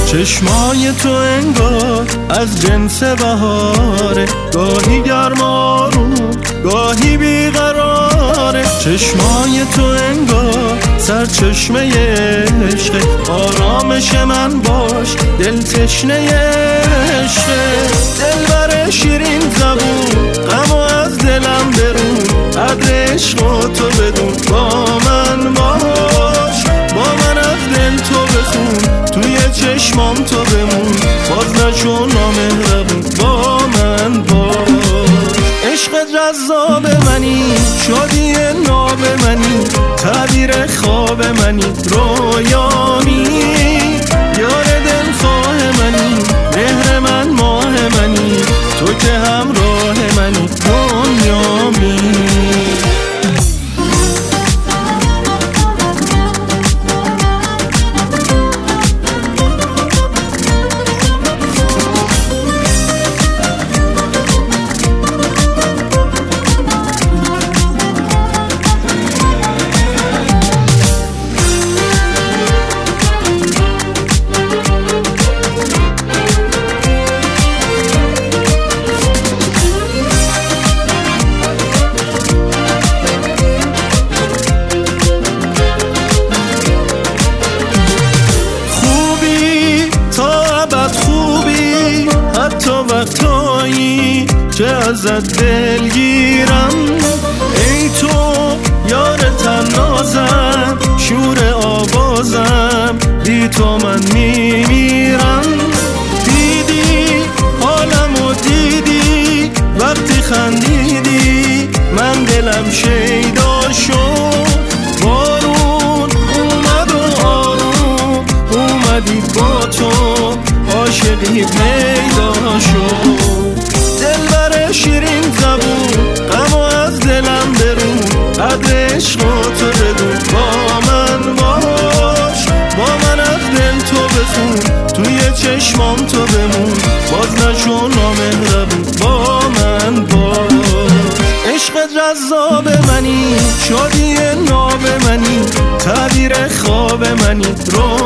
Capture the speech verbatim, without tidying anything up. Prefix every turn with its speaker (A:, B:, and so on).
A: چشمای تو انگار از جنس بهاره، گاهی گرم آروم گاهی بیقراره. چشمای تو انگار سرچشمه عشقه، آرامش من باش دل تشنه عشقه. دلبر شیرین زبون غم و از دلم برون، قدر عشق و تو بدون. با من باش با من از دل تو بخون، توی چشمام تو بمون، باز نشو نامهربون. با من باش عشق جذاب منی، شادی ناب منی، تعبیر خواب منی، رویامی یار دلخواه منی، مهر من ماه منی، تو که همراه منی، دنیامی. وقتایی که ازت دلگیرم، ای تو یار تنازم، شور آوازم، بی تو من میمیرم. دیدی حالمو دیدی وقتی خندیدی، من دلم شیدا شد. بارون اومد و آروم اومدی با تو، عاشقی پیدا شد. دلبر شیرین زبون غم و از دلم برون، قدر عشق و تو بدون. با من باش با من از دل تو بخون، توی چشمام تو بمون، باز نشو نامهربون. با من باش عشق جذاب منی، شادی ناب منی، تعبیر خواب منی، رو